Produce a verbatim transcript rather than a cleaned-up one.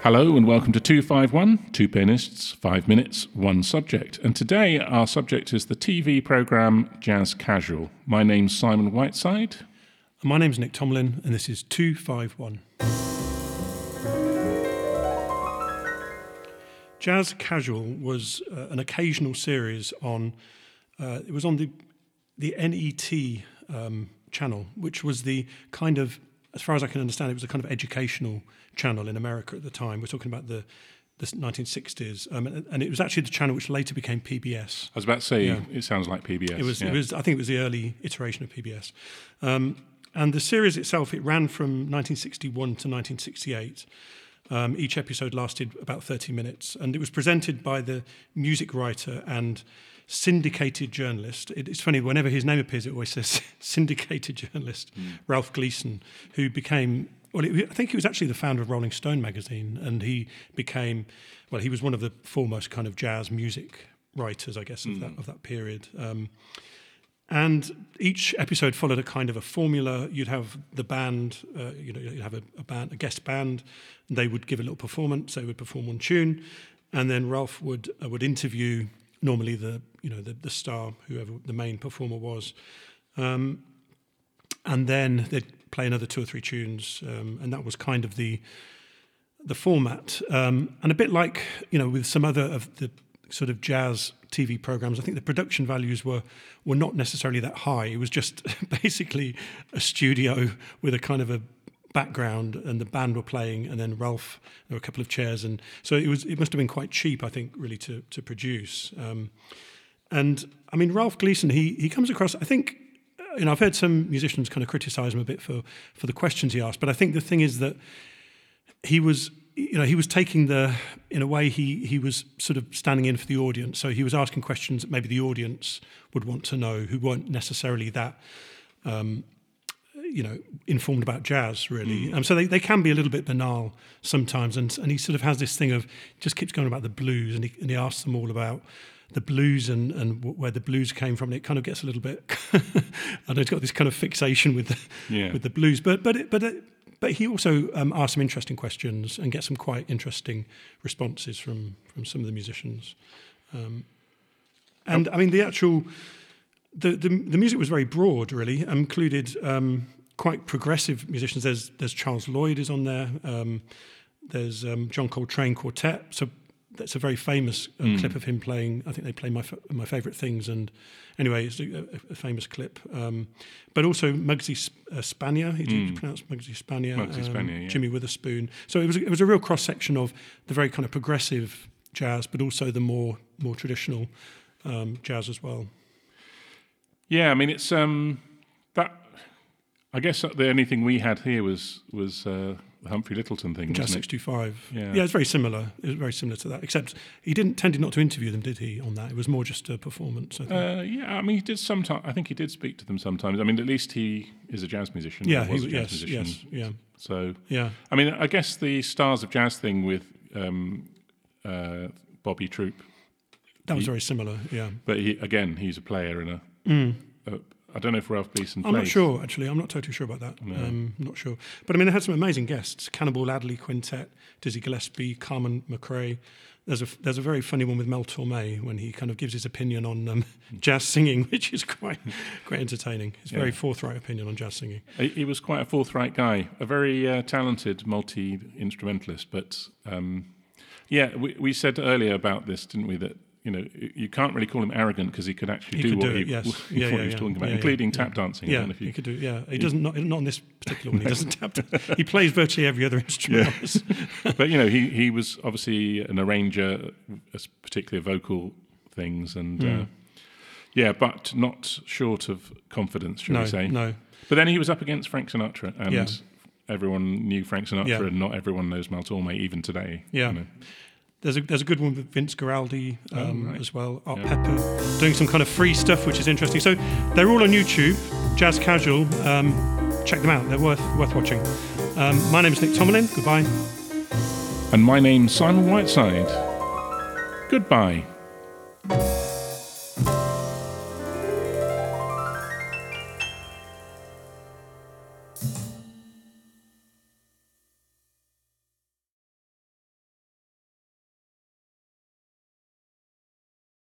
Hello and welcome to two five one, two pianists, five minutes, one subject. And today our subject is the T V programme Jazz Casual. My name's Simon Whiteside. And my name's Nick Tomlin, and this is two five one. Jazz Casual was uh, an occasional series on, uh, it was on the the N E T um, channel, which was the kind of, as far as I can understand, it was a kind of educational channel in America at the time. We're talking about the, the nineteen sixties, um, and, and it was actually the channel which later became P B S. I was about to say, yeah. It sounds like P B S. It was, yeah. it was. I think it was the early iteration of P B S. Um, and the series itself, it ran from nineteen sixty-one to nineteen sixty-eight. Um, each episode lasted about thirty minutes, and it was presented by the music writer and syndicated journalist. It, it's funny, whenever his name appears, it always says syndicated journalist, mm. Ralph Gleason, who became, well, it, I think he was actually the founder of Rolling Stone magazine, and he became, well, he was one of the foremost kind of jazz music writers, I guess, of, mm. that, of that period. Um, and each episode followed a kind of a formula. You'd have the band, uh, you know, you'd have a, a band, a guest band, and they would give a little performance. They would perform one tune, and then Ralph would uh, would interview normally the you know the, the star, whoever the main performer was, um, and then they'd play another two or three tunes, um, and that was kind of the the format. Um, and a bit like you know with some other of the sort of jazz T V programs, I think the production values were were not necessarily that high. It was just basically a studio with a kind of a background, and the band were playing, and then Ralph, there were a couple of chairs, and so it was. It must have been quite cheap, I think, really to to produce. Um, and I mean, Ralph Gleason, he he comes across. I think, you know, I've heard some musicians kind of criticise him a bit for for the questions he asked, but I think the thing is that he was. You know, he was taking the, in a way, he he was sort of standing in for the audience. So he was asking questions that maybe the audience would want to know, who weren't necessarily that, um, you know, informed about jazz, really. Mm. Um, so they, they can be a little bit banal sometimes. And and he sort of has this thing of, just keeps going about the blues, and he, and he asks them all about the blues and, and where the blues came from. And it kind of gets a little bit, I know he's got this kind of fixation with the, yeah. with the blues. But, but, it, but it, But he also um, asked some interesting questions and gets some quite interesting responses from, from some of the musicians. Um, and oh. I mean, the actual, the, the the music was very broad, really, included um, quite progressive musicians. There's there's Charles Lloyd is on there. Um, there's um, John Coltrane Quartet. So that's a very famous uh, mm. clip of him playing. I think they play my my favourite things. And anyway, it's a, a famous clip. Um, but also Muggsy uh, Spanier. He mm. pronounced Muggsy Spanier. Muggsy um, Spanier, yeah. Jimmy Witherspoon. So it was it was a real cross section of the very kind of progressive jazz, but also the more more traditional um, jazz as well. Yeah, I mean it's um, that. I guess the only thing we had here was was. Uh, The Humphrey Lyttelton thing, Jazz wasn't six two five. Yeah. yeah, it's very similar. It was very similar to that, except he didn't tended not to interview them, did he? On that, it was more just a performance. I think. Uh, yeah, I mean, he did sometimes. I think he did speak to them sometimes. I mean, at least he is a jazz musician. Yeah, was he a jazz yes, musician. yes, yeah. So, yeah. I mean, I guess the Stars of Jazz thing with um, uh, Bobby Troop. That was he, very similar. Yeah, but he, again, he's a player in a. Mm. a I don't know if Ralph Gleason I'm plays. not sure, actually. I'm not totally sure about that. No. Um, not sure. But I mean, they had some amazing guests. Cannonball Adderley Quintet, Dizzy Gillespie, Carmen McRae. There's a, there's a very funny one with Mel Torme when he kind of gives his opinion on um, jazz singing, which is quite quite entertaining. His yeah. very forthright opinion on jazz singing. He, he was quite a forthright guy, a very uh, talented multi-instrumentalist. But um, yeah, we, we said earlier about this, didn't we, that you know, you can't really call him arrogant because he could actually he do could what do he, it, yes. what yeah, he yeah, was yeah. talking about, yeah, including yeah. tap dancing. Yeah, I don't know if you, he could do. Yeah, he, he doesn't. Not, not on this particular one. He doesn't tap dance. He plays virtually every other instrument. Yeah. But you know, he he was obviously an arranger, particularly vocal things, and mm. uh, yeah, but not short of confidence, shall no, we say? No. But then he was up against Frank Sinatra, and yeah. everyone knew Frank Sinatra, yeah. and not everyone knows Mel Torme even today. Yeah. You know. There's a there's a good one with Vince Guaraldi um, oh, right. as well. Art yeah. Pepper doing some kind of free stuff, which is interesting. So they're all on YouTube. Jazz Casual. Um, check them out. They're worth worth watching. Um, my name is Nick Tomlin. Goodbye. And my name's Simon Whiteside. Goodbye.